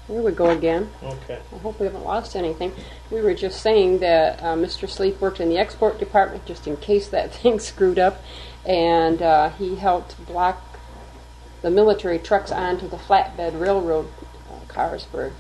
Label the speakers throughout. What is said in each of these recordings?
Speaker 1: There we go again.
Speaker 2: Okay.
Speaker 1: I hope we haven't lost anything. We were just saying that Mr. Sleep worked in the export department just in case that thing screwed up, and he helped block the military trucks onto the flatbed railroad cars for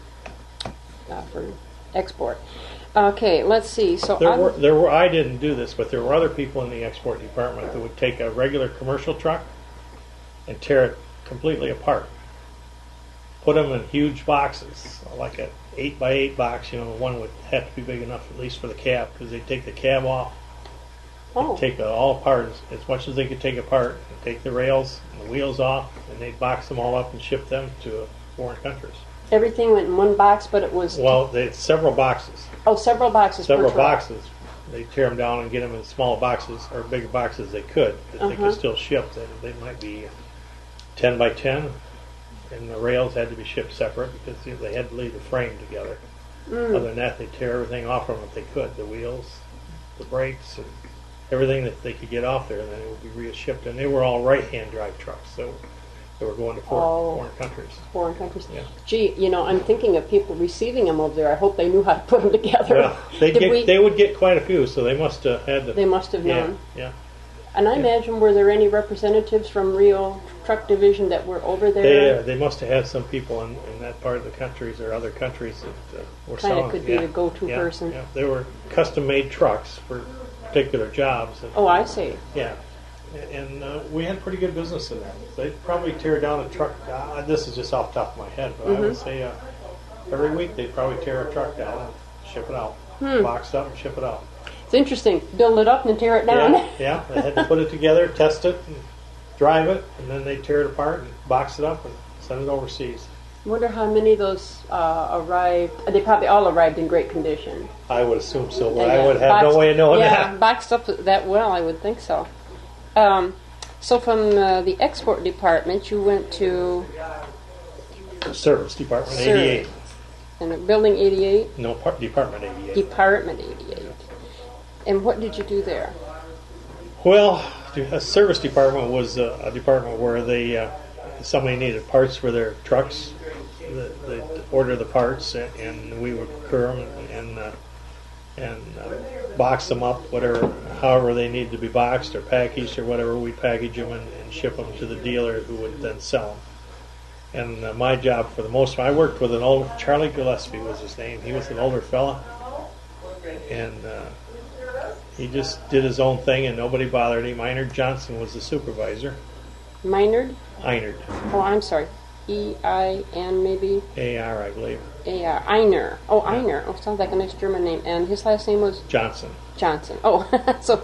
Speaker 1: export. Okay, let's see. So
Speaker 2: there were. I didn't do this, but there were other people in the export department that would take a regular commercial truck and tear it completely apart. Put them in huge boxes, like a 8x8 box. One would have to be big enough at least for the cab, because they'd take the cab off, take it all apart as much as they could take apart, and take the rails and the wheels off, and they'd box them all up and ship them to foreign countries.
Speaker 1: Everything went in one box, but it was...
Speaker 2: Well, they had several boxes.
Speaker 1: Oh, several boxes per truck.
Speaker 2: Several boxes. They tear them down and get them in small boxes, or bigger boxes they could, that they could still ship. They might be 10 by 10, and the rails had to be shipped separate because they had to leave the frame together. Other than that, they tear everything off from if they could, the wheels, the brakes, and everything that they could get off there, and then it would be re-shipped. And they were all right-hand drive trucks, so they were going to foreign countries.
Speaker 1: Foreign countries.
Speaker 2: Yeah.
Speaker 1: Gee, I'm thinking of people receiving them over there. I hope they knew how to put them together.
Speaker 2: Well, they would get quite a few, so they must have had to...
Speaker 1: They must have known.
Speaker 2: Yeah.
Speaker 1: And I imagine, were there any representatives from Rio Truck Division that were over there?
Speaker 2: They must have had some people in that part of the countries or other countries that were selling.
Speaker 1: Kind of could be the go-to person.
Speaker 2: Yeah. They were custom-made trucks for particular jobs. And,
Speaker 1: I see.
Speaker 2: Yeah. And we had pretty good business in that. They'd probably tear down a truck. This is just off the top of my head, but I would say every week they'd probably tear a truck down and ship it out. Box it up and ship it out.
Speaker 1: It's interesting. Build it up and tear it down.
Speaker 2: Yeah. They had to put it together, test it, and drive it, and then they tear it apart and box it up and send it overseas.
Speaker 1: I wonder how many of those arrived. They probably all arrived in great condition.
Speaker 2: I would assume so, but I would have no way of knowing that.
Speaker 1: Yeah, boxed up that well, I would think so. So from the export department, you went to...
Speaker 2: Service Department 88.
Speaker 1: And Building 88?
Speaker 2: No, Department 88.
Speaker 1: Department 88. And what did you do there?
Speaker 2: Well, a service department was a department where somebody needed parts for their trucks. They'd order the parts, and we would procure them and box them up, however they needed to be boxed or packaged or whatever. We'd package them and ship them to the dealer, who would then sell them. And my job, for the most part, I worked with an old Charlie Gillespie was his name. He was an older fella, and he just did his own thing, and nobody bothered him. Einard Johnson was the supervisor.
Speaker 1: Einard?
Speaker 2: Einard.
Speaker 1: Oh, I'm sorry. E-I-N maybe?
Speaker 2: A-R, I believe.
Speaker 1: A-R. Einar. Oh, Einar. Oh, sounds like a nice German name. And his last name was?
Speaker 2: Johnson.
Speaker 1: Johnson. Oh, so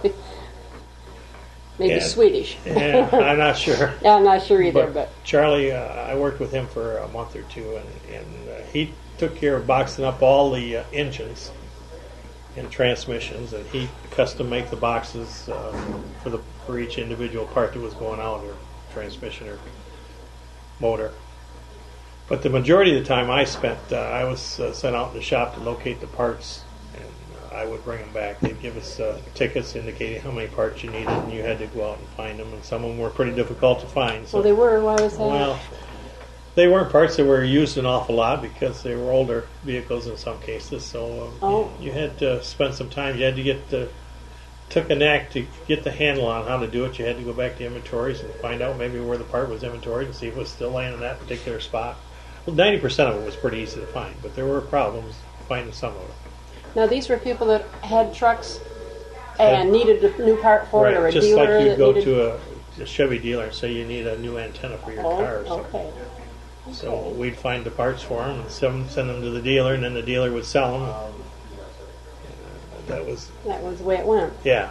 Speaker 1: maybe Swedish.
Speaker 2: Yeah, I'm not sure.
Speaker 1: Yeah, I'm not sure either. But
Speaker 2: Charlie, I worked with him for a month or two, and he took care of boxing up all the engines and transmissions, and he custom make the boxes for each individual part that was going out, or transmission or motor. But the majority of the time I spent, I was sent out in the shop to locate the parts, and I would bring them back. They'd give us tickets indicating how many parts you needed, and you had to go out and find them, and some of them were pretty difficult to find. So,
Speaker 1: well, they were. Why was that?
Speaker 2: Well, they weren't parts that were used an awful lot because they were older vehicles in some cases, so you had to spend some time. You had to took a knack to get the handle on how to do it. You had to go back to inventories and find out maybe where the part was inventoried and see if it was still laying in that particular spot. Well, 90% of it was pretty easy to find, but there were problems finding some of it.
Speaker 1: Now, these were people that had trucks and needed a new part for it, or a
Speaker 2: just
Speaker 1: dealer
Speaker 2: like you
Speaker 1: that
Speaker 2: go
Speaker 1: needed...
Speaker 2: to a Chevy dealer and say you need a new antenna for your car or something.
Speaker 1: Okay.
Speaker 2: So we'd find the parts for them and send them to the dealer, and then the dealer would sell them. That was
Speaker 1: the way it went.
Speaker 2: Yeah.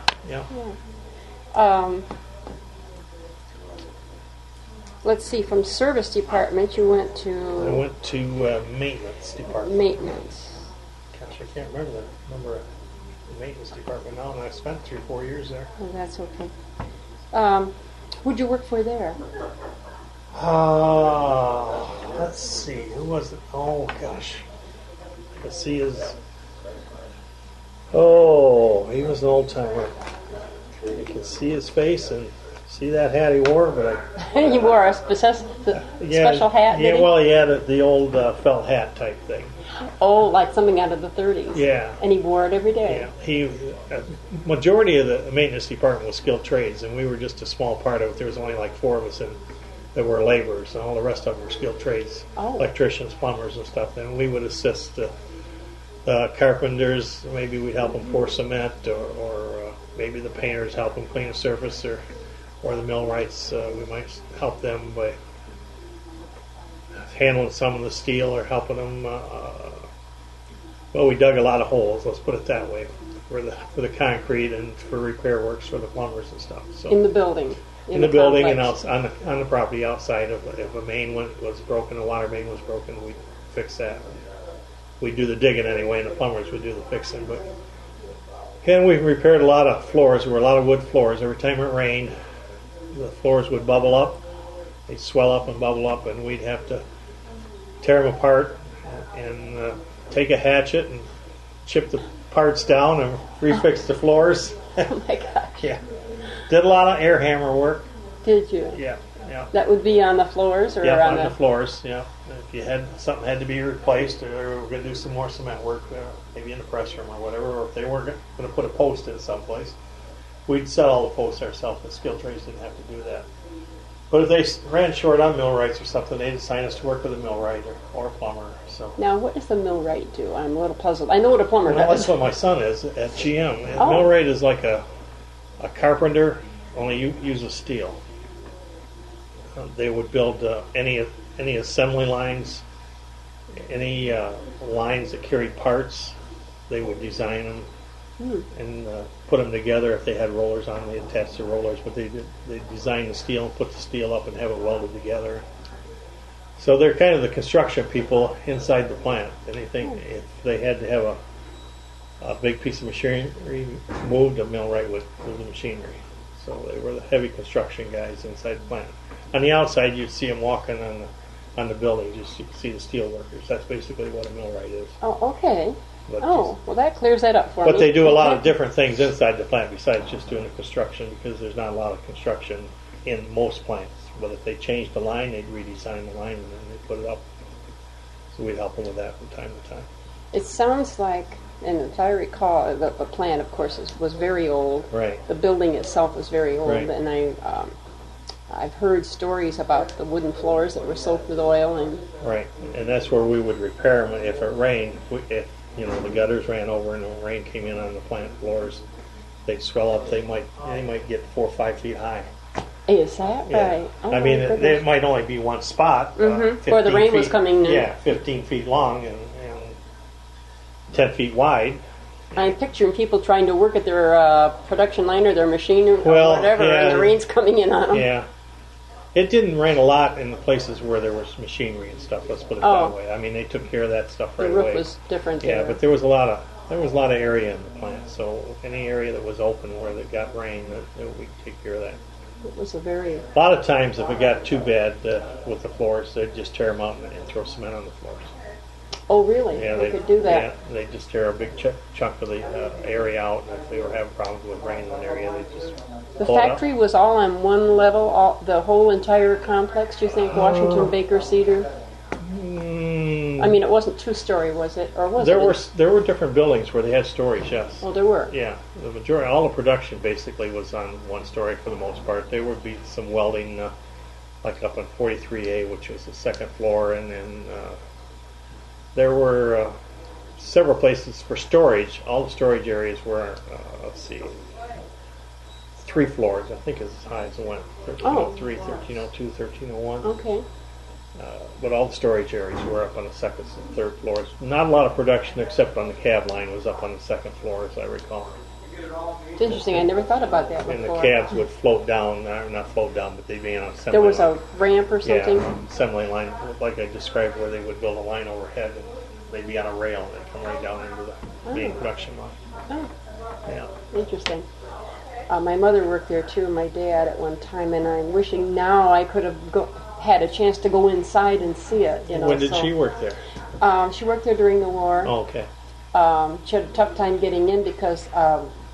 Speaker 1: Let's see. From service department, you went to.
Speaker 2: I went to maintenance department.
Speaker 1: Maintenance.
Speaker 2: Gosh, I can't remember the number of the maintenance department now, and I spent 3 or 4 years there.
Speaker 1: Oh, that's okay. Who'd you work for there?
Speaker 2: Let's see. Who was it? Oh gosh, I can see his. Oh, he was an old timer. You can see his face, and See that hat he wore? But
Speaker 1: He wore a special hat,
Speaker 2: Yeah,
Speaker 1: did he?
Speaker 2: well, he had the old felt hat type thing.
Speaker 1: Oh, like something out of the 30s.
Speaker 2: Yeah.
Speaker 1: And he wore it every day.
Speaker 2: Yeah, majority of the maintenance department was skilled trades, and we were just a small part of it. There was only like 4 of us that were laborers, and all the rest of them were skilled trades, electricians, plumbers, and stuff. And we would assist carpenters. Maybe we'd help them pour cement, or maybe the painters help them clean a surface, or the millwrights. We might help them by handling some of the steel or helping them. Well, we dug a lot of holes. Let's put it that way, for the concrete and for repair works for the plumbers and stuff. So
Speaker 1: in the building.
Speaker 2: In the building and on the property outside. If a main was broken, a water main was broken, we'd fix that. We'd do the digging anyway, and the plumbers would do the fixing. But and we repaired a lot of floors. There were a lot of wood floors. Every time it rained, the floors would bubble up. They'd swell up and bubble up, and we'd have to tear them apart and take a hatchet and chip the parts down and refix the floors.
Speaker 1: Oh my gosh.
Speaker 2: Yeah. Did a lot of air hammer work.
Speaker 1: Did you?
Speaker 2: Yeah.
Speaker 1: That would be on the floors, or
Speaker 2: on the floors. Yeah. If you had something had to be replaced, or we were going to do some more cement work, maybe in the press room or whatever, or if they were going to put a post in someplace, we'd set all the posts ourselves. The skilled trades didn't have to do that. But if they ran short on millwrights or something, they'd assign us to work with a millwright or a plumber. So
Speaker 1: now, what does the millwright do? I'm a little puzzled. I know what a plumber does.
Speaker 2: That's what my son is at GM. A millwright is like a carpenter, only uses steel. They would build any assembly lines, any lines that carried parts. They would design them and put them together. If they had rollers on, they attached the rollers. But they design the steel and put the steel up and have it welded together. So they're kind of the construction people inside the plant. Anything if they had to have a big piece of machinery moved, a millwright would move the machinery. So they were the heavy construction guys inside the plant. On the outside, you'd see them walking on the building. You see the steel workers. That's basically what a millwright is.
Speaker 1: Oh, okay. But well, that clears that up for me.
Speaker 2: But they do a lot of different things inside the plant besides just doing the construction, because there's not a lot of construction in most plants. But if they changed the line, they'd redesign the line and then they'd put it up. So we'd help them with that from time to time.
Speaker 1: It sounds like, and if I recall, the plant, of course, was very old.
Speaker 2: Right.
Speaker 1: The building itself was very old,
Speaker 2: right.
Speaker 1: And I've heard stories about the wooden floors that were soaked with oil.
Speaker 2: Right, and that's where we would repair them if it rained. If the gutters ran over and the rain came in on the plant floors, they'd swell up. They might get 4 or 5 feet high.
Speaker 1: Is that right?
Speaker 2: Oh, I mean, it might only be one spot.
Speaker 1: Where the rain was coming in.
Speaker 2: Yeah, 15 feet long and 10 feet wide.
Speaker 1: I'm picturing people trying to work at their production line or their machine or whatever, and the rain's coming in on them.
Speaker 2: Yeah. It didn't rain a lot in the places where there was machinery and stuff. Let's put it that way. I mean, they took care of that stuff right away.
Speaker 1: The roof was different.
Speaker 2: Yeah, but there was a lot of area in the plant. So any area that was open where it got rain, we'd take care of that.
Speaker 1: It was a
Speaker 2: lot of times, if it got too bad with the floors, they'd just tear them out and throw cement on the floors.
Speaker 1: Oh, really?
Speaker 2: Yeah,
Speaker 1: they could do that.
Speaker 2: Yeah, they'd just tear a big chunk of the area out, and if they were having problems with rain in an area, they'd just
Speaker 1: The factory was all on one level, the whole entire complex, do you think? Washington, Baker, Cedar? I mean, it wasn't 2-story, was it? Or was it?
Speaker 2: There were different buildings where they had storage, yes.
Speaker 1: Oh, there were?
Speaker 2: Yeah. The majority, all the production basically was on 1 story for the most part. There would be some welding, like up on 43A, which was the 2nd floor, and then there were several places for storage. All the storage areas were, 3 floors, I think, as high as it went. 1303, 1302, 1301.
Speaker 1: Okay.
Speaker 2: But all the storage areas were up on the 2nd and 3rd floors. Not a lot of production except on the cab line was up on the 2nd floor, as I recall.
Speaker 1: It's interesting. I never thought about that before.
Speaker 2: And the cabs would float down, not float down, but they'd be on an assembly line.
Speaker 1: There was a ramp or something?
Speaker 2: Yeah, assembly line, like I described, where they would build a line overhead and they'd be on a rail and they'd come right down into the main production line.
Speaker 1: Oh.
Speaker 2: Yeah.
Speaker 1: Interesting. My mother worked there too, my dad at one time, and I'm wishing now I could have had a chance to go inside and see it.
Speaker 2: When did she work there?
Speaker 1: She worked there during the war.
Speaker 2: Oh, okay.
Speaker 1: She had a tough time getting in because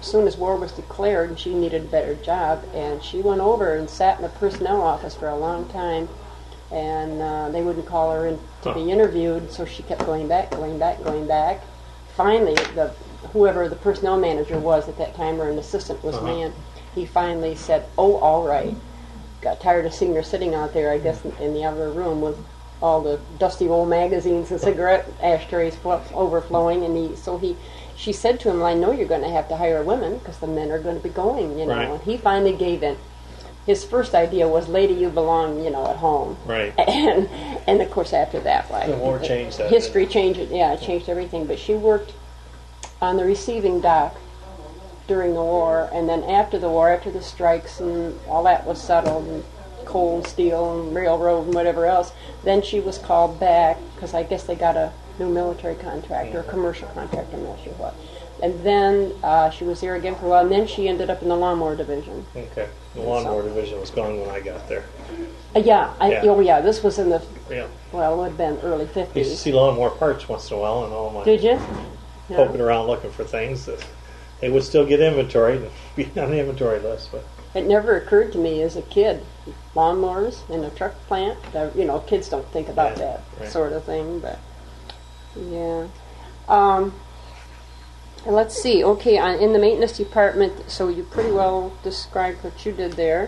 Speaker 1: as soon as war was declared, and she needed a better job, and she went over and sat in the personnel office for a long time, and they wouldn't call her in to be interviewed, so she kept going back. Finally, whoever the personnel manager was at that time, or an assistant was man, he finally said, "Oh, all right." Got tired of seeing her sitting out there, I guess, in the other room with all the dusty old magazines and cigarette ashtrays overflowing, and she said to him, "Well, I know you're going to have to hire women because the men are going to be going, you know."
Speaker 2: Right.
Speaker 1: And he finally gave in. His first idea was, "Lady, you belong, at home."
Speaker 2: Right.
Speaker 1: And of course, after that,
Speaker 2: the war changed that.
Speaker 1: History changed it. Yeah, it changed everything. But she worked on the receiving dock during the war, and then after the war, after the strikes and all that was settled, and coal and steel and railroad and whatever else, then she was called back because I guess they got a new military contract or a commercial contract, I'm not sure what. And then she was there again for a while, and then she ended up in the lawnmower division.
Speaker 2: Okay. The lawnmower division was gone when I got there.
Speaker 1: This was in the,
Speaker 2: Yeah.
Speaker 1: well, it would have been early 50s.
Speaker 2: I used to see lawnmower parts once in a while, and all my
Speaker 1: Did you?
Speaker 2: poking around looking for things that they would still get inventory and be on the inventory list. But
Speaker 1: It never occurred to me as a kid, lawnmowers in a truck plant. Kids don't think about that sort of thing, but yeah. Let's see. Okay, in the maintenance department, so you pretty well described what you did there.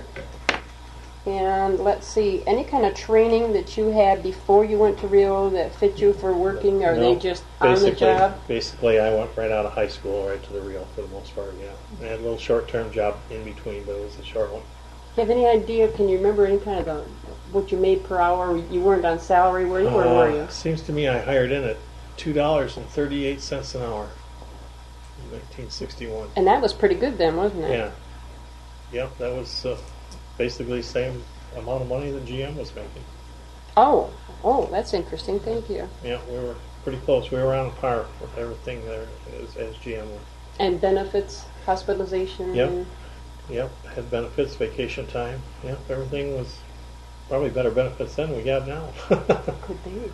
Speaker 1: And let's see, any kind of training that you had before you went to Rio that fit you for working, or are they just on the job?
Speaker 2: Basically, I went right out of high school right to the Rio for the most part, yeah. I had a little short-term job in between, but it was a short one.
Speaker 1: Do you have any idea, can you remember any kind of what you made per hour? You weren't on salary, were you, or were you?
Speaker 2: Seems to me I hired in at $2.38 an hour in 1961.
Speaker 1: And that was pretty good then, wasn't it?
Speaker 2: Yeah. Yep, that was basically the same amount of money that GM was making.
Speaker 1: Oh, that's interesting. Thank you.
Speaker 2: Yeah, we were pretty close. We were on par with everything there as GM was.
Speaker 1: And benefits, hospitalization?
Speaker 2: Yep, had benefits, vacation time. Yep, everything was probably better benefits than we got now.
Speaker 1: Could be.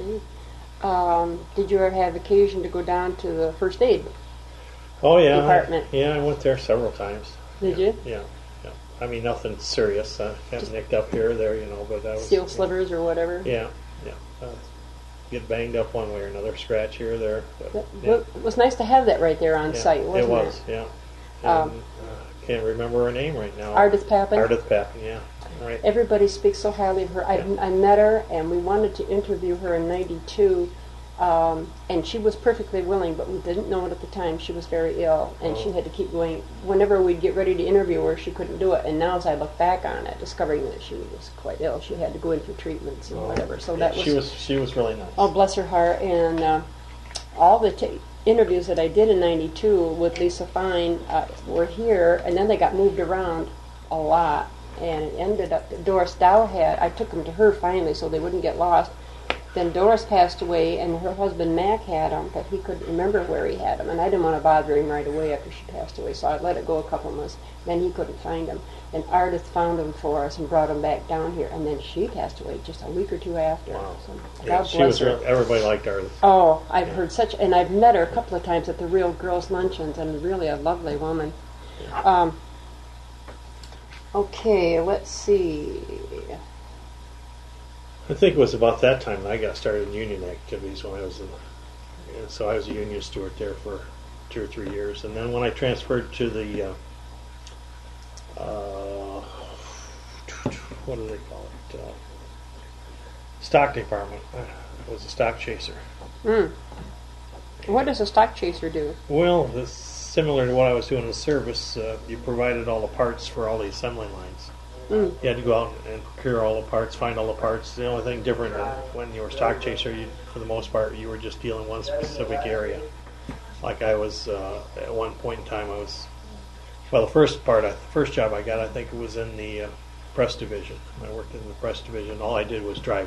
Speaker 1: Did you ever have occasion to go down to the first aid department?
Speaker 2: I went there several times.
Speaker 1: Did you?
Speaker 2: Yeah. I mean, nothing serious. Got nicked up here or there, but that was...
Speaker 1: Steel slivers or whatever?
Speaker 2: Yeah. Get banged up one way or another, scratch here or there. But,
Speaker 1: it was nice to have that right there on site, wasn't it?
Speaker 2: It was, yeah. And, can't remember her name right now.
Speaker 1: Ardith Papin?
Speaker 2: Ardith Papin, yeah. Right.
Speaker 1: Everybody speaks so highly of her. I met her, and we wanted to interview her in '92, and she was perfectly willing, but we didn't know it at the time. She was very ill, and she had to keep going. Whenever we'd get ready to interview her, she couldn't do it. And now, as I look back on it, discovering that she was quite ill, she had to go in for treatments and whatever. So that was
Speaker 2: she was really nice.
Speaker 1: Oh, bless her heart! And all the interviews that I did in '92 with Lisa Fine were here, and then they got moved around a lot. And it ended up that Doris Dow I took them to her finally so they wouldn't get lost. Then Doris passed away, and her husband Mac had them, but he couldn't remember where he had them. And I didn't want to bother him right away after she passed away, so I let it go a couple months. Then he couldn't find them. And Ardith found them for us and brought them back down here. And then she passed away just a week or two after.
Speaker 2: Wow.
Speaker 1: So
Speaker 2: Yeah,
Speaker 1: God
Speaker 2: she
Speaker 1: bless
Speaker 2: was
Speaker 1: her.
Speaker 2: everybody liked Ardith.
Speaker 1: Oh, I've heard such, and I've met her a couple of times at the Real Girls Luncheons, and really a lovely woman. Okay, let's see.
Speaker 2: I think it was about that time that I got started in union activities when I was so I was a union steward there for 2 or 3 years, and then when I transferred to the what do they call it? Stock department. I was a stock chaser.
Speaker 1: What does a stock chaser do?
Speaker 2: Well, this similar to what I was doing in the service. You provided all the parts for all the assembly lines. You had to go out and procure all the parts, find all the parts. The only thing different when you were a stock chaser, for the most part, you were just dealing one specific area. Like I was at one point in time, the first job I got, I think it was in the press division. I worked in the press division. All I did was drive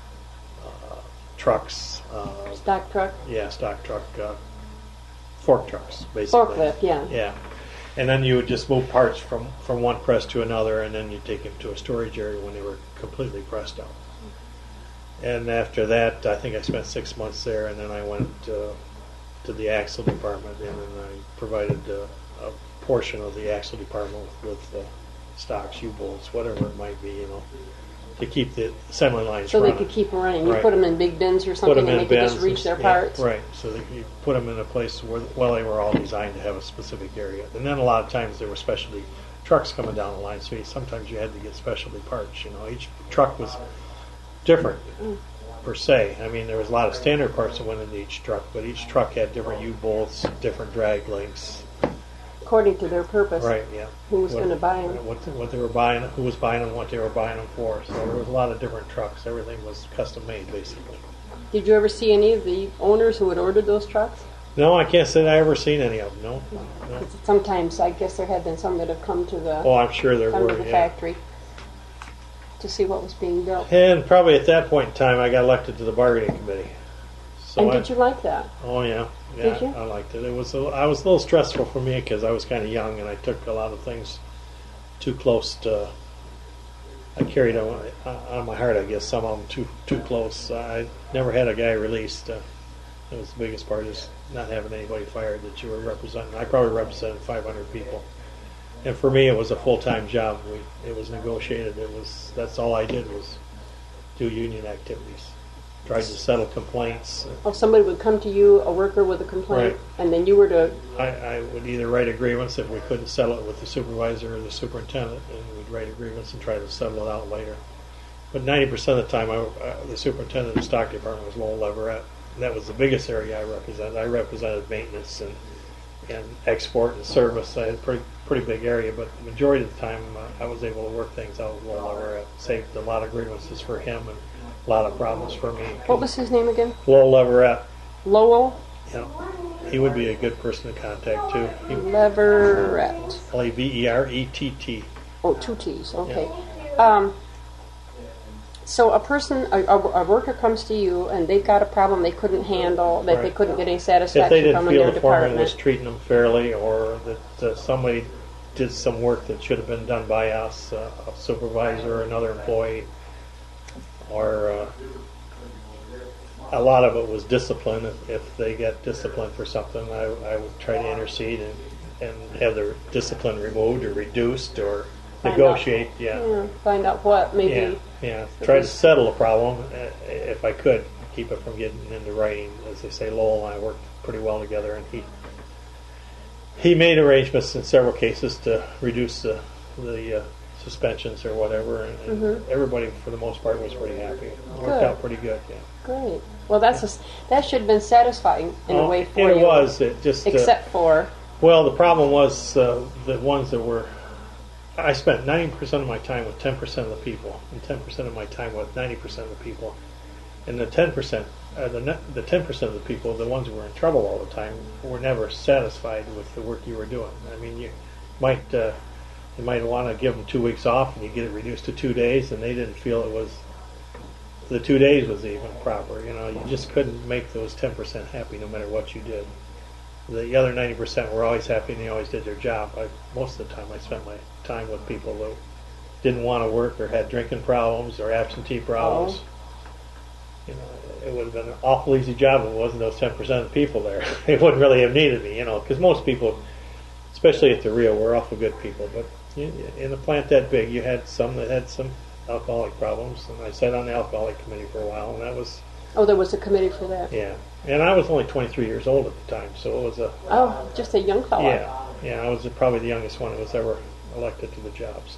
Speaker 2: trucks.
Speaker 1: Stock truck?
Speaker 2: Yeah, stock truck. Fork trucks, basically.
Speaker 1: Forklift, yeah.
Speaker 2: Yeah. And then you would just move parts from one press to another, and then you take them to a storage area when they were completely pressed out. And after that, I think I spent 6 months there, and then I went to the axle department, and then I provided a portion of the axle department with stocks, U-bolts, whatever it might be, to keep the assembly lines
Speaker 1: So
Speaker 2: running.
Speaker 1: they could keep running. You
Speaker 2: Right.
Speaker 1: put them in big bins or
Speaker 2: Put
Speaker 1: something,
Speaker 2: them
Speaker 1: and
Speaker 2: in
Speaker 1: they could just
Speaker 2: bins
Speaker 1: reach their
Speaker 2: yeah,
Speaker 1: parts.
Speaker 2: right. So that you put them in a place where, well, they were all designed to have a specific area. And then a lot of times there were specialty trucks coming down the line, so sometimes you had to get specialty parts. Each truck was different per se. I mean, there was a lot of standard parts that went into each truck, but each truck had different U-bolts, different drag links.
Speaker 1: According to their purpose.
Speaker 2: Right, yeah.
Speaker 1: Who was going to buy them?
Speaker 2: What they were buying, who was buying them, what they were buying them for. So there was a lot of different trucks. Everything was custom made, basically.
Speaker 1: Did you ever see any of the owners who had ordered those trucks?
Speaker 2: No, I can't say that I ever seen any of them. No.
Speaker 1: 'Cause sometimes I guess there had been some that have come to the
Speaker 2: Oh, I'm sure there were.
Speaker 1: the factory to see what was being built.
Speaker 2: And probably at that point in time, I got elected to the bargaining committee. So
Speaker 1: And did you like that?
Speaker 2: Oh yeah,
Speaker 1: Did you?
Speaker 2: I liked it. I was a little stressful for me because I was kind of young and I took a lot of things too close to. I carried on my heart, I guess, some of them too close. I never had a guy released. That was the biggest part, is not having anybody fired that you were representing. I probably represented 500 people, and for me, it was a full-time job. It was negotiated. That's all I did was do union activities. Tried to settle complaints.
Speaker 1: Oh, somebody would come to you, a worker with a complaint,
Speaker 2: Right.
Speaker 1: and then you were to.
Speaker 2: I would either write a grievance if we couldn't settle it with the supervisor or the superintendent, and we'd write a grievance and try to settle it out later. But 90% of the time, the superintendent of the stock department was Lowell Leverett. That was the biggest area I represented. I represented maintenance and export and service. I had a pretty big area, but the majority of the time, I was able to work things out with Lowell Leverett. Saved a lot of grievances for him and a lot of problems for me.
Speaker 1: What was his name again?
Speaker 2: Lowell Leverett.
Speaker 1: Lowell
Speaker 2: He would be a good person to contact too.
Speaker 1: Leverett.
Speaker 2: Leverett.
Speaker 1: Oh, two T's. Okay. So a person, a worker comes to you, and they've got a problem they couldn't handle, that they
Speaker 2: Right.
Speaker 1: couldn't get any
Speaker 2: If they
Speaker 1: satisfaction
Speaker 2: didn't
Speaker 1: from in
Speaker 2: feel
Speaker 1: their
Speaker 2: the foreman was
Speaker 1: department.
Speaker 2: treating them fairly, or that somebody did some work that should have been done by us, a supervisor or another employee, or a lot of it was discipline. If they got disciplined for something, I would try to intercede and have their discipline removed or reduced or negotiate.
Speaker 1: Find out what maybe.
Speaker 2: Yeah. Try to settle a problem if I could, keep it from getting into writing. As they say, Lowell and I worked pretty well together, and he made arrangements in several cases to reduce the suspensions or whatever, and everybody for the most part was pretty happy. It worked out pretty good. Yeah.
Speaker 1: Great. Well, that should have been satisfying in a way for you.
Speaker 2: It was. It just
Speaker 1: Except for.
Speaker 2: well, the problem was the ones that were. I spent 90% of my time with 10% of the people, and 10% of my time with 90% of the people. And the 10%, the 10% of the people, the ones who were in trouble all the time, were never satisfied with the work you were doing. I mean, you might want to give them 2 weeks off, and you get it reduced to 2 days, and they didn't feel it was the 2 days was even proper. You just couldn't make those 10% happy no matter what you did. The other 90% were always happy and they always did their job. Most of the time I spent my time with people that didn't want to work or had drinking problems or absentee problems. It would have been an awful easy job if it wasn't those 10% of the people there. They wouldn't really have needed me, because most people, especially at the Rio, were awful good people. But in a plant that big, you had some that had some alcoholic problems, and I sat on the alcoholic committee for a while, and that was...
Speaker 1: Oh, there was a committee for that.
Speaker 2: Yeah. And I was only 23 years old at the time, so it was a...
Speaker 1: Oh, just a young fellow.
Speaker 2: Yeah, I was probably the youngest one that was ever elected to the job, so...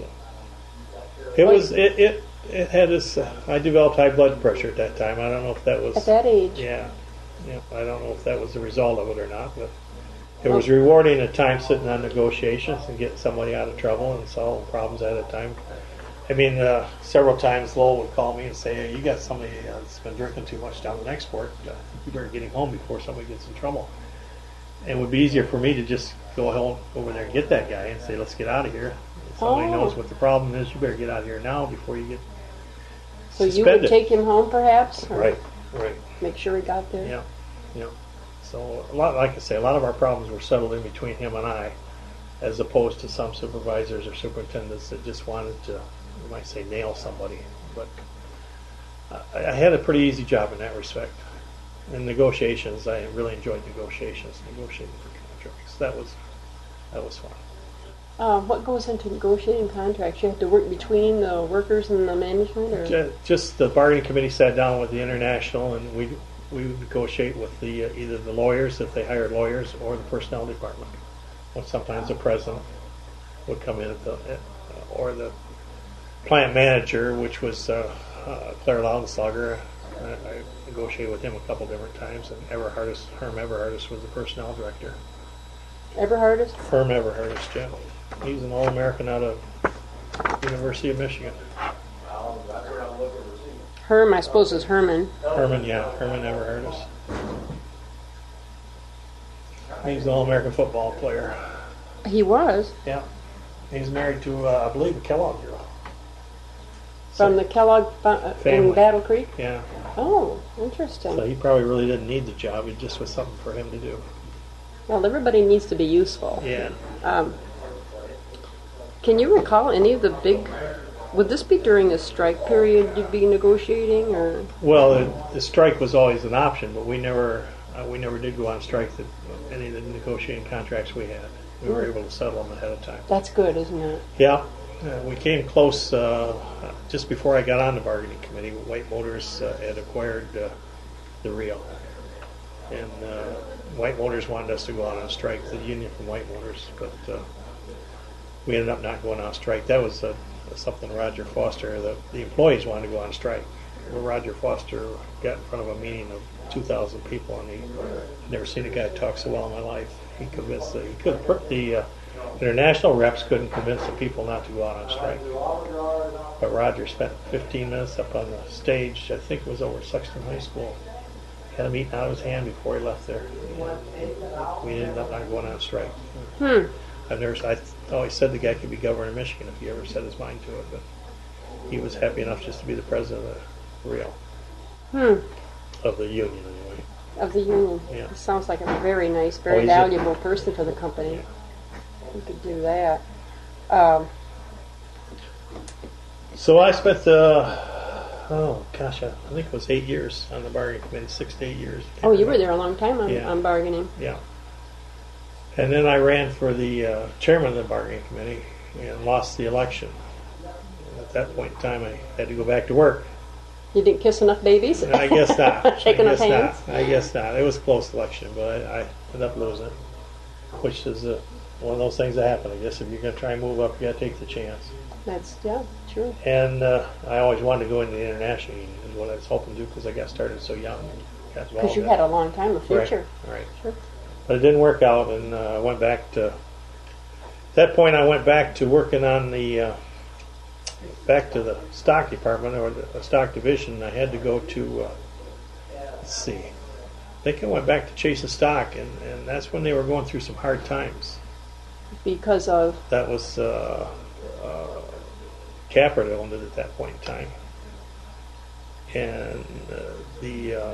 Speaker 2: It had this... I developed high blood pressure at that time. I don't know if that was...
Speaker 1: At that age?
Speaker 2: Yeah. I don't know if that was the result of it or not, but... It was rewarding at times sitting on negotiations and getting somebody out of trouble and solving problems at a time. I mean, several times Lowell would call me and say, hey, you got somebody that's been drinking too much down in export. You better get him home before somebody gets in trouble. And it would be easier for me to just go home over there and get that guy and say, let's get out of here. If somebody knows what the problem is, you better get out of here now before you get
Speaker 1: So
Speaker 2: suspended.
Speaker 1: you would take him home, perhaps? Or
Speaker 2: Right.
Speaker 1: Make sure he got there?
Speaker 2: Yeah. So, like I say, a lot of our problems were settled in between him and I, as opposed to some supervisors or superintendents that just wanted to, you might say, nail somebody. But I had a pretty easy job in that respect. And negotiations, I really enjoyed negotiating for contracts. that was fun.
Speaker 1: What goes into negotiating contracts? You have to work between the workers and the management, or
Speaker 2: Just the bargaining committee sat down with the international, and we would negotiate with the either the lawyers if they hired lawyers or the personnel department. Or sometimes the president would come in or the plant manager, which was Claire Laudenslager. I negotiated with him a couple different times, and Herm Everhardis was the personnel director.
Speaker 1: Everhardis?
Speaker 2: Herm Everhardis, Jim. He's an All-American out of University of Michigan.
Speaker 1: Herm, I suppose, is Herman.
Speaker 2: Herman Everhardis. He's an All-American football player.
Speaker 1: He was?
Speaker 2: Yeah. He's married to, I believe, a Kellogg girl.
Speaker 1: From the Kellogg in Battle Creek?
Speaker 2: Yeah.
Speaker 1: Oh, interesting.
Speaker 2: So he probably really didn't need the job. It just was something for him to do.
Speaker 1: Well, everybody needs to be useful.
Speaker 2: Yeah.
Speaker 1: Can you recall any of the big... Would this be during a strike period you'd be negotiating, or...?
Speaker 2: Well, the strike was always an option, but we never did go on strike that any of the negotiating contracts we had. We were able to settle them ahead of time.
Speaker 1: That's good, isn't it?
Speaker 2: Yeah. We came close just before I got on the bargaining committee. White Motors had acquired the Rio. And White Motors wanted us to go out on strike, the union from White Motors, but we ended up not going on strike. That was something Roger Foster, the employees wanted to go on strike. Well, Roger Foster got in front of a meeting of 2,000 people, and I'd never seen a guy talk so well in my life. He convinced the international reps couldn't convince the people not to go out on strike. But Roger spent 15 minutes up on the stage, I think it was over Sexton High School. He had a meeting out of his hand before he left there. We ended up not going on strike. I always said the guy could be governor of Michigan if he ever set his mind to it, but he was happy enough just to be the president of the Rio. Of the union, anyway.
Speaker 1: Of the union.
Speaker 2: Yeah.
Speaker 1: He sounds like a very nice, very valuable person for the company.
Speaker 2: Yeah.
Speaker 1: You could do that.
Speaker 2: So I spent I think it was 8 years on the bargaining committee, 6 to 8 years.
Speaker 1: Oh, you were there a long time on bargaining.
Speaker 2: Yeah. And then I ran for the chairman of the bargaining committee and lost the election. And at that point in time, I had to go back to work.
Speaker 1: You didn't kiss enough babies?
Speaker 2: I guess not.
Speaker 1: Shake enough hands?
Speaker 2: I guess not. It was a close election, but I ended up losing, which is one of those things that happen. I guess if you're going to try and move up, you got to take the chance.
Speaker 1: Yeah, true.
Speaker 2: And I always wanted to go into the international union, is what I was hoping to do, because I got started so young.
Speaker 1: Because you had a long time of future.
Speaker 2: Right.
Speaker 1: Sure.
Speaker 2: But it didn't work out, and I went back to. At that point, I went back to working on the back to the stock department or the stock division. I had to go to. Let's see. I think I went back to chasing stock, and that's when they were going through some hard times.
Speaker 1: Because of.
Speaker 2: That was Capra owned it at that point in time, and the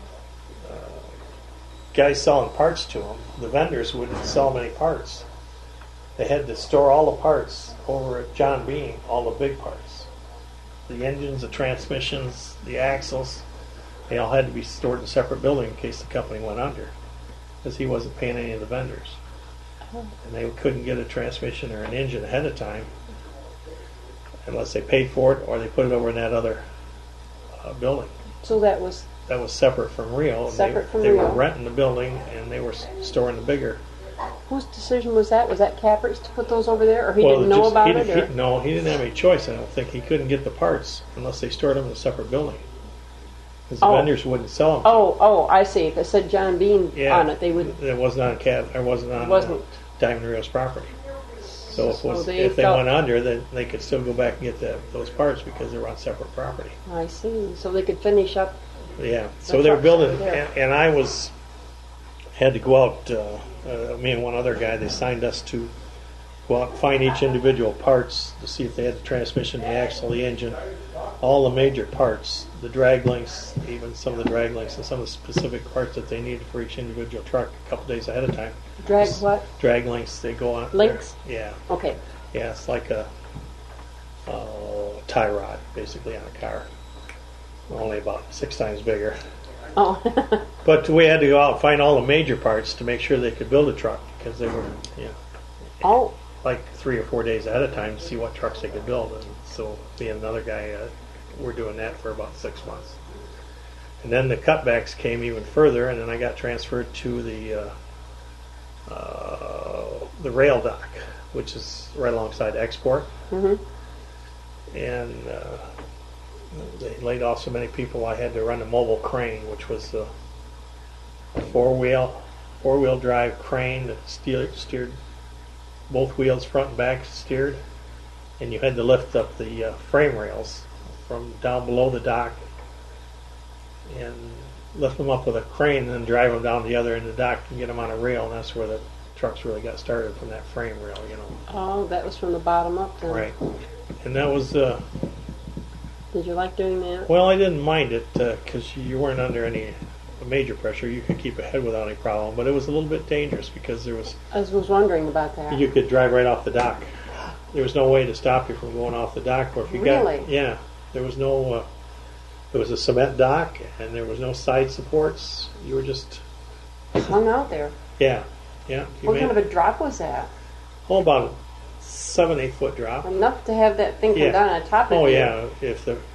Speaker 2: guys selling parts to them, the vendors wouldn't sell them any parts. They had to store all the parts over at John Bean, all the big parts. The engines, the transmissions, the axles, they all had to be stored in a separate building in case the company went under, because he wasn't paying any of the vendors. And they couldn't get a transmission or an engine ahead of time unless they paid for it or they put it over in that other building.
Speaker 1: So that was
Speaker 2: separate from Rio.
Speaker 1: Separate from
Speaker 2: They
Speaker 1: Rio.
Speaker 2: were renting the building and they were storing the bigger.
Speaker 1: Whose decision was that? Was that Capra's to put those over there, or he didn't know about it?
Speaker 2: No, he didn't have any choice. I don't think he couldn't get the parts unless they stored them in a separate building, because the vendors wouldn't sell them.
Speaker 1: Oh, I see. If it said John Bean on it, they would.
Speaker 2: It wasn't on It wasn't Diamond Rio's property. So if they went under, then they could still go back and get those parts because they were on separate property.
Speaker 1: I see. So they could finish up.
Speaker 2: Yeah. So they were building, and I had to go out. Me and one other guy, they signed us to go out and find each individual parts to see if they had the transmission, the axle, the engine, all the major parts, the drag links, even some of the drag links, and some of the specific parts that they needed for each individual truck a couple days ahead of time.
Speaker 1: Drag what?
Speaker 2: Drag links. They go on.
Speaker 1: Links?
Speaker 2: Yeah.
Speaker 1: Okay.
Speaker 2: Yeah, it's like a tie rod, basically, on a car. Only about 6 times bigger.
Speaker 1: Oh.
Speaker 2: But we had to go out and find all the major parts to make sure they could build a truck, because they were,
Speaker 1: Oh,
Speaker 2: like 3 or 4 days ahead of time to see what trucks they could build. And so me and another guy, we're doing that for about 6 months. And then the cutbacks came even further, and then I got transferred to the rail dock, which is right alongside Export.
Speaker 1: mm-hmm.
Speaker 2: And they laid off so many people, I had to run a mobile crane, which was a four-wheel drive crane that steered both wheels, front and back steered, and you had to lift up the frame rails from down below the dock and lift them up with a crane and then drive them down the other end of the dock and get them on a rail, and that's where the trucks really got started, from that frame rail, you know.
Speaker 1: Oh, that was from the bottom up then.
Speaker 2: Right. And that was,
Speaker 1: Did you like doing that?
Speaker 2: well, I didn't mind it because you weren't under any major pressure. You could keep ahead without any problem, but it was a little bit dangerous because
Speaker 1: I was wondering about that.
Speaker 2: you could drive right off the dock. There was no way to stop you from going off the dock. Or if you
Speaker 1: Really?
Speaker 2: yeah, there was no. It was a cement dock, and there was no side supports. You were just
Speaker 1: Hung out there.
Speaker 2: yeah. You
Speaker 1: What kind of a drop was that?
Speaker 2: about a 7-8 foot drop.
Speaker 1: Enough to have that thing come
Speaker 2: Yeah.
Speaker 1: down on top of
Speaker 2: Oh
Speaker 1: you.
Speaker 2: yeah, if the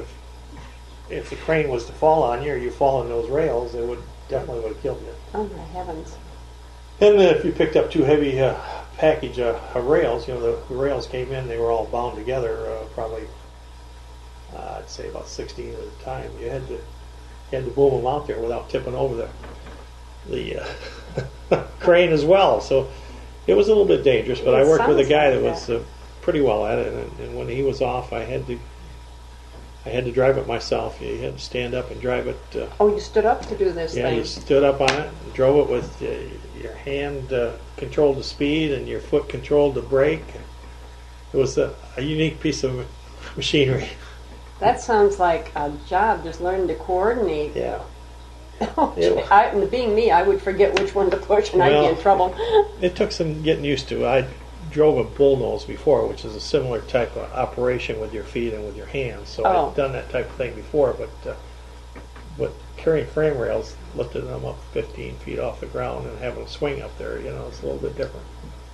Speaker 2: crane was to fall on you, or you fall on those rails, it would definitely would have killed you.
Speaker 1: Oh my heavens.
Speaker 2: And then if you picked up too heavy package of rails, you know, the rails came in, they were all bound together, probably I'd say about 16 at a time. You had to boom them out there without tipping over the crane as well. So it was a little bit dangerous, but I
Speaker 1: It
Speaker 2: worked with a
Speaker 1: sounds
Speaker 2: guy
Speaker 1: like
Speaker 2: that was pretty well at it, and when he was off, I had to drive it myself. You had to stand up and drive it.
Speaker 1: Oh, you stood up to do this
Speaker 2: Yeah,
Speaker 1: thing.
Speaker 2: you stood up on it, and drove it with your hand controlled the speed and your foot controlled the brake. It was a unique piece of machinery.
Speaker 1: That sounds like a job, just learning to coordinate.
Speaker 2: Yeah.
Speaker 1: Oh,
Speaker 2: Yeah.
Speaker 1: and being me, I would forget which one to push, and I'd
Speaker 2: Well,
Speaker 1: be in trouble.
Speaker 2: It took some getting used to. I drove a bullnose before, which is a similar type of operation with your feet and with your hands. So
Speaker 1: Oh.
Speaker 2: I've done that type of thing before, but carrying frame rails, lifting them up 15 feet off the ground and having them swing up there, you know, it's a little bit different.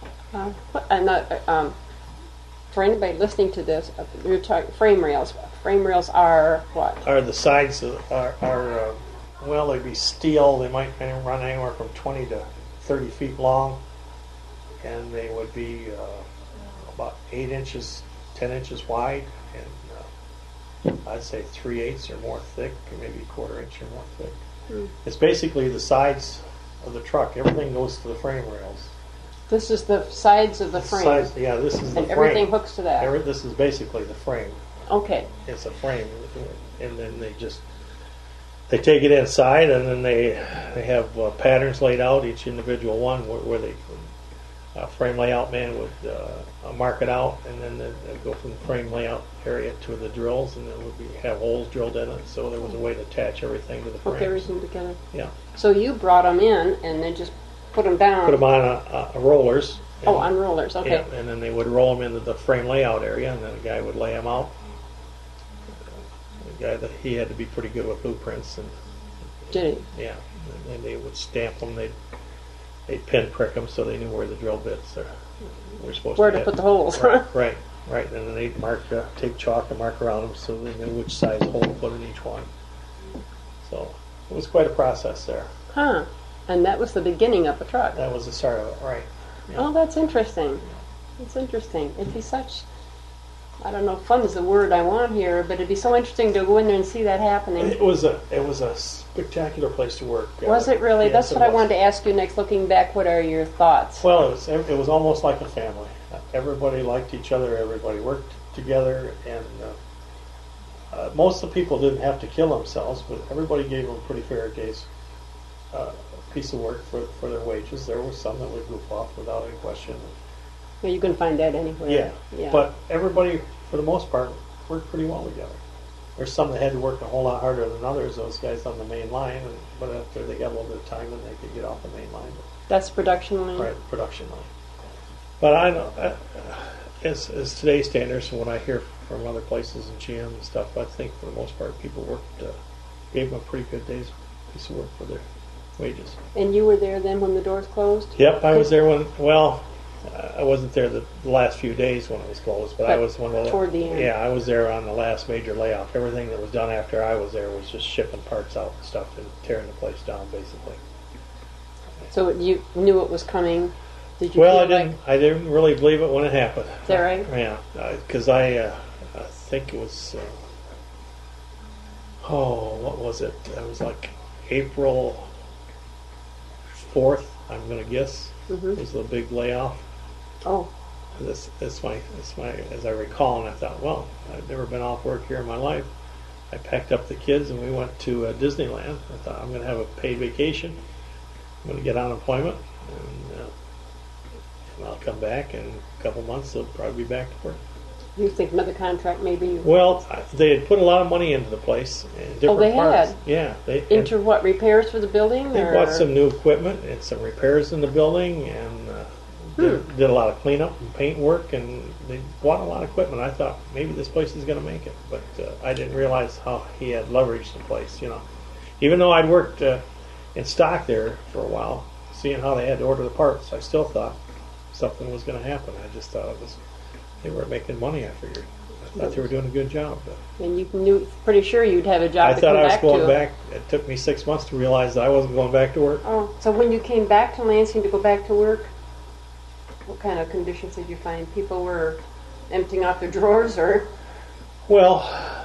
Speaker 1: For anybody listening to this, you're talking frame rails. Frame rails are what?
Speaker 2: Are the sides well, they'd be steel. They might run anywhere from 20 to 30 feet long, and they would be about 8 inches, 10 inches wide, and I'd say 3/8 or more thick, or maybe 1/4 inch or more thick. It's basically the sides of the truck. Everything goes to the frame rails.
Speaker 1: This is the sides of the frame,
Speaker 2: Sides, yeah, this is the
Speaker 1: and
Speaker 2: frame.
Speaker 1: everything hooks to that.
Speaker 2: This is basically the frame.
Speaker 1: Okay.
Speaker 2: It's a frame, and then they take it inside, and then they have patterns laid out, each individual one, where they frame layout man would mark it out, and then they'd go from the frame layout area to the drills, and it would have holes drilled in it, so there was a way to attach everything to the frame.
Speaker 1: Hook everything together.
Speaker 2: Yeah.
Speaker 1: So you brought them in, and then just put them down.
Speaker 2: Put them on a rollers.
Speaker 1: Oh, on rollers. Okay.
Speaker 2: Yeah, and then they would roll them into the frame layout area, and then the guy would lay them out. The guy, he had to be pretty good with blueprints, and
Speaker 1: Did he?
Speaker 2: yeah, and they would stamp them. They'd pin prick them so they knew where the drill bits were supposed
Speaker 1: Where
Speaker 2: to
Speaker 1: to
Speaker 2: hit.
Speaker 1: put the holes?
Speaker 2: Right. And then they'd take chalk and mark around them so they knew which size hole to put in each one. So it was quite a process there.
Speaker 1: Huh. And that was the beginning of the truck.
Speaker 2: That was the start of it, right? Yeah.
Speaker 1: Oh, that's interesting. That's interesting. It'd be such, I don't know, fun is the word I want here, but it'd be so interesting to go in there and see that happening.
Speaker 2: It was a spectacular place to work.
Speaker 1: Was it really?
Speaker 2: Yes,
Speaker 1: That's what
Speaker 2: it
Speaker 1: I
Speaker 2: was.
Speaker 1: wanted to ask you next. Looking back, what are your thoughts?
Speaker 2: Well, it was almost like a family. Everybody liked each other. Everybody worked together, and most of the people didn't have to kill themselves, but everybody gave them a pretty fair day's piece of work for their wages. There were some that would goof off without any question.
Speaker 1: Well, you can find that anywhere.
Speaker 2: Yeah. But everybody, for the most part, worked pretty well together. There's some that had to work a whole lot harder than others, those guys on the main line, but after they got a little bit of time, then they could get off the main line.
Speaker 1: That's production line?
Speaker 2: Right, production line. But I know, as today's standards, and what I hear from other places in GM and stuff, I think for the most part, people gave them a pretty good day's piece of work for their wages.
Speaker 1: And you were there then when the doors closed?
Speaker 2: Yep, I was there when, well, I wasn't there the last few days when it was closed, but I
Speaker 1: But
Speaker 2: was one of the
Speaker 1: toward the end.
Speaker 2: Yeah, I was there on the last major layoff. Everything that was done after I was there was just shipping parts out and stuff and tearing the place down, basically.
Speaker 1: So you knew it was coming. Did you?
Speaker 2: Well,
Speaker 1: feel like,
Speaker 2: I didn't really believe it when it happened.
Speaker 1: is that right?
Speaker 2: Yeah, because I think it was. What was it? It was like April 4th. I'm going to guess was the big layoff.
Speaker 1: Oh,
Speaker 2: That's my as I recall, and I thought, well, I've never been off work here in my life. I packed up the kids and we went to Disneyland. I thought I'm going to have a paid vacation. I'm going to get unemployment and I'll come back in a couple months. I'll probably be back to work.
Speaker 1: you think another contract maybe?
Speaker 2: Well, they had put a lot of money into the place. Different
Speaker 1: they
Speaker 2: parts.
Speaker 1: had?
Speaker 2: Yeah,
Speaker 1: Into what, repairs for the building?
Speaker 2: They
Speaker 1: or?
Speaker 2: bought some new equipment and some repairs in the building and did a lot of cleanup and paint work, and they bought a lot of equipment. I thought maybe this place is going to make it, but I didn't realize how he had leveraged the place, Even though I'd worked in stock there for a while, seeing how they had to order the parts, I still thought something was going to happen. I just thought they weren't making money, I figured. I thought they were doing a good job. But
Speaker 1: And you knew, pretty sure you'd have a job
Speaker 2: I
Speaker 1: to
Speaker 2: thought
Speaker 1: come
Speaker 2: I was
Speaker 1: back
Speaker 2: going
Speaker 1: to.
Speaker 2: back. It took me 6 months to realize that I wasn't going back to work.
Speaker 1: Oh, so when you came back to Lansing to go back to work, what kind of conditions did you find? People were emptying out their drawers, or?
Speaker 2: Well,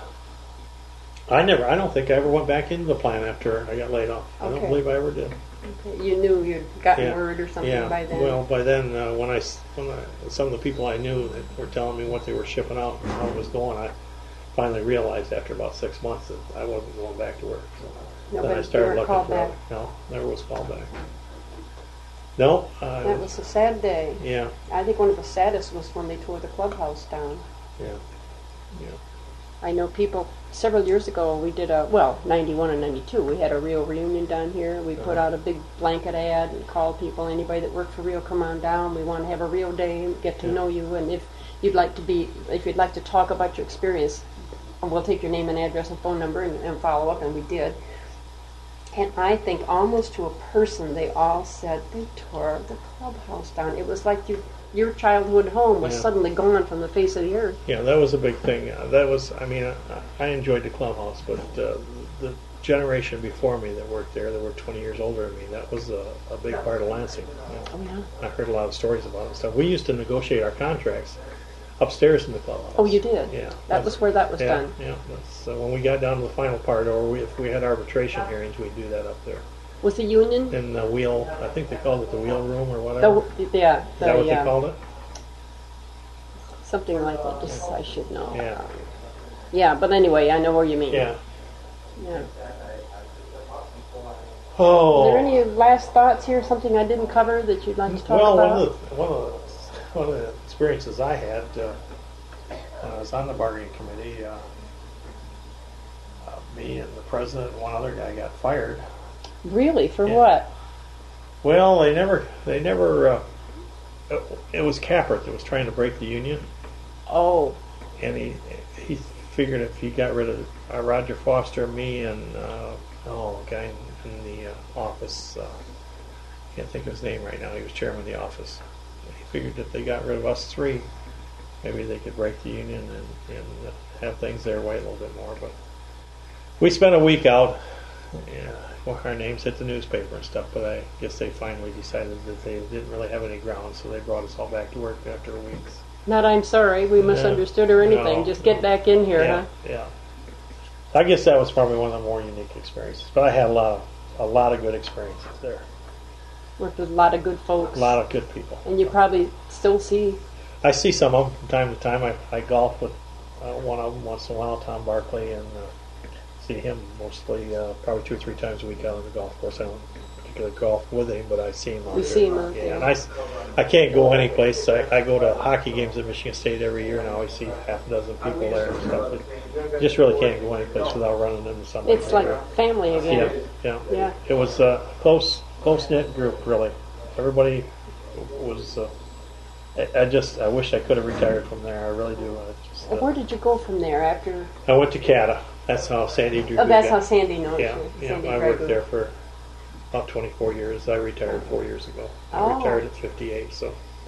Speaker 2: I don't think I ever went back into the plant after I got laid off. I don't
Speaker 1: Okay.
Speaker 2: believe I ever did.
Speaker 1: Okay. You knew you'd gotten
Speaker 2: Yeah.
Speaker 1: word or something
Speaker 2: Yeah.
Speaker 1: by then?
Speaker 2: Well, by then, when some of the people I knew that were telling me what they were shipping out and how it was going, I finally realized after about 6 months that I wasn't going back to work. So
Speaker 1: No,
Speaker 2: then I
Speaker 1: but you
Speaker 2: started
Speaker 1: weren't
Speaker 2: looking
Speaker 1: called
Speaker 2: for
Speaker 1: back.
Speaker 2: it. No, never was called back. No.
Speaker 1: That was a sad day.
Speaker 2: Yeah.
Speaker 1: I think one of the saddest was when they tore the clubhouse down.
Speaker 2: Yeah. Yeah.
Speaker 1: I know people, several years ago, we did 91 and 92, we had a Rio reunion down here. We put out a big blanket ad and called people, anybody that worked for Rio, come on down. We want to have a Rio day and get to know you. And if you'd like to talk about your experience, we'll take your name and address and phone number and follow up, and we did. And I think almost to a person, they all said they tore the clubhouse down. It was like your childhood home was suddenly gone from the face of the earth.
Speaker 2: Yeah, that was a big thing. I enjoyed the clubhouse, but the generation before me that worked there, that were 20 years older than me, that was a big part of Lansing.
Speaker 1: Oh, yeah.
Speaker 2: I heard a lot of stories about it. So we used to negotiate our contracts upstairs in the clubhouse.
Speaker 1: Oh, you did?
Speaker 2: Yeah.
Speaker 1: That was where that was
Speaker 2: Yeah,
Speaker 1: done.
Speaker 2: yeah. So when we got down to the final part, or if we had arbitration hearings, we'd do that up there.
Speaker 1: With the union?
Speaker 2: In the wheel, I think they called it the wheel room or whatever. Is
Speaker 1: Yeah.
Speaker 2: that what they called it?
Speaker 1: Something like that. Just I should know.
Speaker 2: Yeah.
Speaker 1: Yeah, but anyway, I know where you mean.
Speaker 2: Yeah.
Speaker 1: Yeah.
Speaker 2: Oh.
Speaker 1: Are there any last thoughts here? Something I didn't cover that you'd like to talk
Speaker 2: Well,
Speaker 1: about?
Speaker 2: one of the experiences I had when I was on the bargaining committee, me and the president and one other guy got fired.
Speaker 1: Really? For
Speaker 2: Yeah.
Speaker 1: what?
Speaker 2: Well, they never. It was Capert that was trying to break the union,
Speaker 1: Oh.
Speaker 2: and he figured if he got rid of Roger Foster, me, and a guy in the office. Can't think of his name right now. He was chairman of the office. He figured if they got rid of us three, maybe they could break the union and have things their way a little bit more. But we spent a week out. Yeah, well, our names hit the newspaper and stuff. But I guess they finally decided that they didn't really have any ground, so they brought us all back to work after a week.
Speaker 1: Not I'm sorry, we misunderstood or anything.
Speaker 2: No.
Speaker 1: Just get back in here,
Speaker 2: Yeah,
Speaker 1: huh?
Speaker 2: yeah. I guess that was probably one of the more unique experiences. But I had a lot of good experiences there.
Speaker 1: Worked with a lot of good folks.
Speaker 2: A lot of good people.
Speaker 1: And you probably still see.
Speaker 2: I see some of them from time to time. I golf with one of them once in a while, Tom Barkley, and see him mostly probably 2 or 3 times a week out on the golf course. I don't particularly golf with him, but I see him out
Speaker 1: We
Speaker 2: there.
Speaker 1: see him out
Speaker 2: Yeah,
Speaker 1: there.
Speaker 2: and I can't go any place. I go to hockey games at Michigan State every year, and I always see half a dozen people there and stuff. But just really can't go any place without running into somebody.
Speaker 1: It's like family again.
Speaker 2: Yeah. It was a close-knit group, really. Everybody was. I wish I could have retired from there. I really do.
Speaker 1: Where did you go from there after?
Speaker 2: I went to CATA. That's how Sandy Drew.
Speaker 1: Oh, that's how Sandy knows
Speaker 2: Yeah,
Speaker 1: you.
Speaker 2: yeah.
Speaker 1: Sandy
Speaker 2: I worked
Speaker 1: Dragu.
Speaker 2: there for about 24 years. I retired 4 years ago. I
Speaker 1: Oh.
Speaker 2: retired at 58. So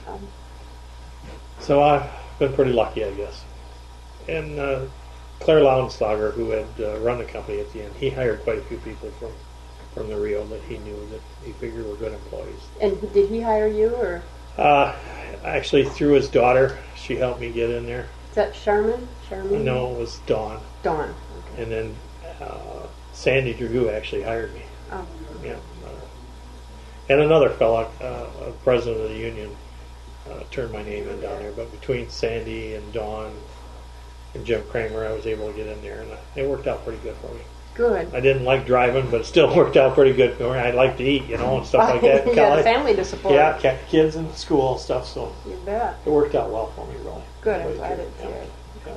Speaker 2: So I've been pretty lucky, I guess. And Claire Laudenslager, who had run the company at the end, he hired quite a few people from the Rio that he knew that he figured were good employees.
Speaker 1: And did he hire you, or?
Speaker 2: Actually, through his daughter, she helped me get in there.
Speaker 1: Is that Charmin? Charmin?
Speaker 2: No, it was Dawn.
Speaker 1: Dawn. Okay.
Speaker 2: And then Sandy Dragoo actually hired me.
Speaker 1: Oh.
Speaker 2: Yeah. And another fella, president of the union, turned my name in down there. But between Sandy and Dawn and Jim Kramer, I was able to get in there, and it worked out pretty good for me.
Speaker 1: Good.
Speaker 2: I didn't like driving, but it still worked out pretty good for me. I like to eat, and stuff like that.
Speaker 1: You got a family to support.
Speaker 2: Yeah, kids in school and stuff, so
Speaker 1: You bet.
Speaker 2: it worked out well for me, really.
Speaker 1: Good. I'm glad it did.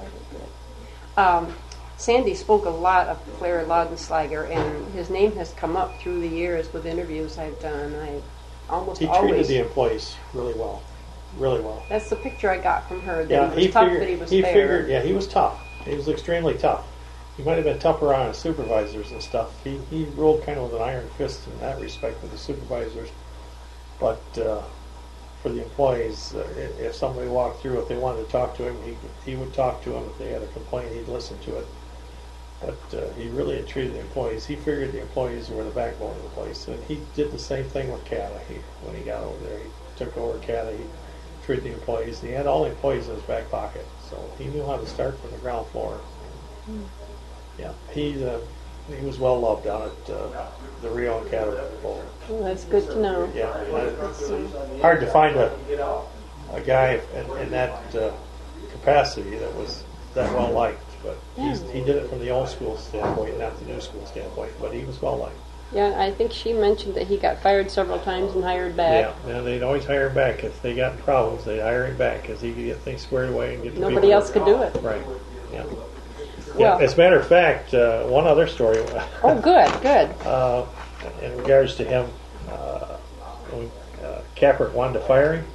Speaker 1: Sandy spoke a lot of Claire Laudenslager, and his name has come up through the years with interviews I've done. I almost
Speaker 2: He
Speaker 1: always.
Speaker 2: treated the employees really well. Really well.
Speaker 1: That's the picture I got from her. That
Speaker 2: Yeah,
Speaker 1: he was tough, but he was fair.
Speaker 2: Yeah, he was tough. He was extremely tough. He might have been tougher on his supervisors and stuff. He ruled kind of with an iron fist in that respect with the supervisors. But for the employees, if somebody walked through, if they wanted to talk to him, he would talk to them. If they had a complaint, he'd listen to it. But he really had treated the employees. He figured the employees were the backbone of the place. And he did the same thing with CATA. When he got over there, he took over CATA. He treated the employees. And he had all the employees in his back pocket. So he knew how to start from the ground floor. Yeah, he was well loved down at the Rio and CATA Bowl.
Speaker 1: Well, that's good to know.
Speaker 2: Yeah, it's hard to find a guy in that capacity that was that well liked. But he did it from the old school standpoint, not the new school standpoint. But he was well liked.
Speaker 1: Yeah, I think she mentioned that he got fired several times and hired back.
Speaker 2: Yeah, they'd always hire him back if they got in problems. They'd hire him back because he could get things squared away and get the
Speaker 1: Nobody else could do it.
Speaker 2: Right. Yeah.
Speaker 1: Well,
Speaker 2: yeah. As a matter of fact, one other story.
Speaker 1: Oh, good.
Speaker 2: In regards to him, when Kaepernick wanted to fire him,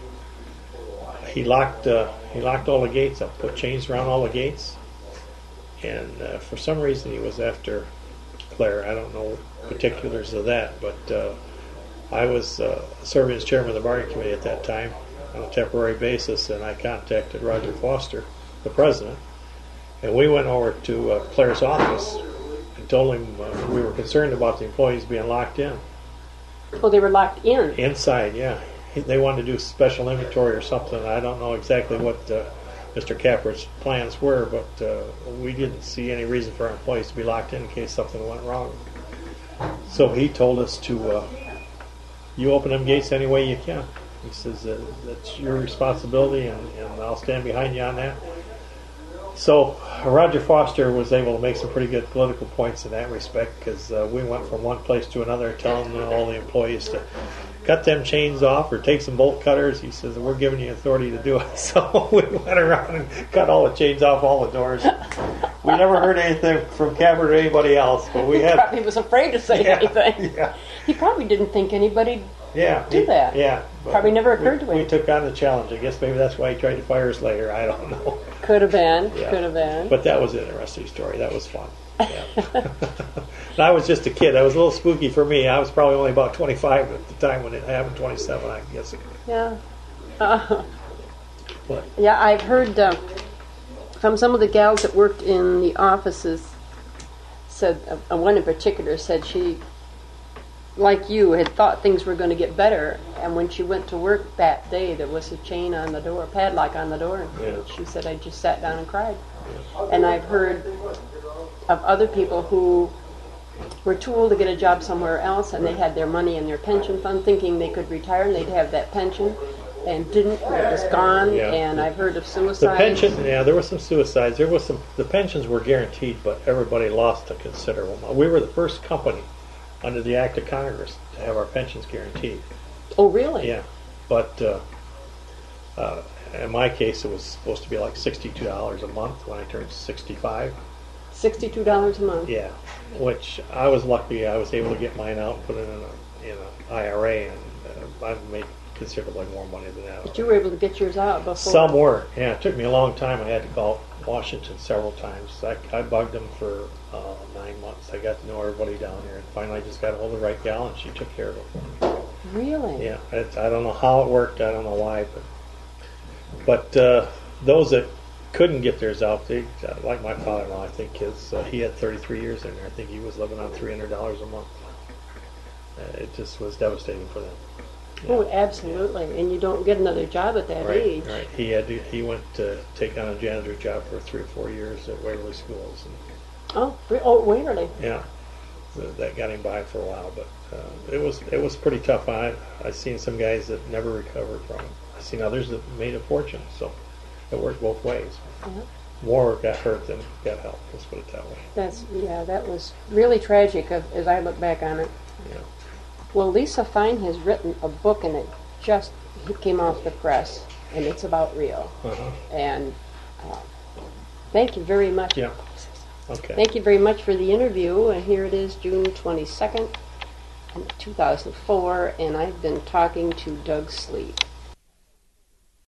Speaker 2: he locked all the gates up, put chains around all the gates, and for some reason he was after Claire. I don't know particulars of that, but I was serving as chairman of the bargaining committee at that time on a temporary basis, and I contacted Roger Foster, the president, and we went over to Claire's office and told him we were concerned about the employees being locked in.
Speaker 1: Oh, they were locked in.
Speaker 2: Inside, yeah. They wanted to do special inventory or something. I don't know exactly what Mr. Capper's plans were, but we didn't see any reason for our employees to be locked in case something went wrong. So he told us to, you open them gates any way you can. He says that's your responsibility, and I'll stand behind you on that. So Roger Foster was able to make some pretty good political points in that respect, because we went from one place to another telling all the employees to cut them chains off or take some bolt cutters. He says, we're giving you authority to do it. So we went around and cut all the chains off all the doors. We never heard anything from Capper or anybody else, but we had...
Speaker 1: He was afraid to say anything.
Speaker 2: Yeah.
Speaker 1: He probably didn't think anybody
Speaker 2: do
Speaker 1: that.
Speaker 2: Yeah.
Speaker 1: Probably never occurred to him.
Speaker 2: We took on the challenge. I guess maybe that's why he tried to fire us later. I don't know.
Speaker 1: Could have been.
Speaker 2: Yeah.
Speaker 1: Could have been.
Speaker 2: But that was an interesting story. That was fun. Yeah. And I was just a kid. That was a little spooky for me. I was probably only about 25 at the time when it happened, 27, I guess.
Speaker 1: Yeah.
Speaker 2: But
Speaker 1: Yeah, I've heard from some of the gals that worked in the offices, said one in particular said she, like you, had thought things were going to get better, and when she went to work that day, there was a chain on the door, a padlock on the door, and she said, I just sat down and cried. And I've heard of other people who were too old to get a job somewhere else, and they had their money in their pension fund thinking they could retire and they'd have that pension, and didn't. It was gone.
Speaker 2: Yeah.
Speaker 1: And I've heard of
Speaker 2: the
Speaker 1: suicides.
Speaker 2: pension, there were some suicides. There was some. The pensions were guaranteed, but everybody lost a considerable amount. We were the first company under the Act of Congress to have our pensions guaranteed.
Speaker 1: Oh, really?
Speaker 2: Yeah, but in my case, it was supposed to be like $62 a month when I turned 65.
Speaker 1: $62 a month.
Speaker 2: Yeah, which I was lucky. I was able to get mine out and put it in an IRA, and I've made considerably more money than that.
Speaker 1: But you were able to get yours out before.
Speaker 2: Some were. Yeah, it took me a long time. I had to call Washington several times. I bugged them for 9 months. I got to know everybody down there, and finally I just got a hold of the right gal, and she took care of it for me.
Speaker 1: Really?
Speaker 2: Yeah, I don't know how it worked. I don't know why, but But those that couldn't get theirs out, they, like my father-in-law, I think he had 33 years in there. I think he was living on $300 a month. It just was devastating for them.
Speaker 1: Oh, absolutely. And you don't get another job at that age.
Speaker 2: Right. He went to take on a janitor job for 3 or 4 years at Waverly Schools. And,
Speaker 1: Waverly.
Speaker 2: yeah, that got him by for a while, but it was pretty tough. I've seen some guys that never recovered from it. I've seen others that made a fortune. So it worked both ways. More got hurt than got help. Let's put it that way.
Speaker 1: That was really tragic as I look back on it.
Speaker 2: Yeah.
Speaker 1: Well, Lisa Fine has written a book, and it just came off the press, and it's about Rio. And thank you very much.
Speaker 2: Yeah. Okay.
Speaker 1: Thank you very much for the interview. And here it is, June 22nd, 2004, and I've been talking to Doug Sleep.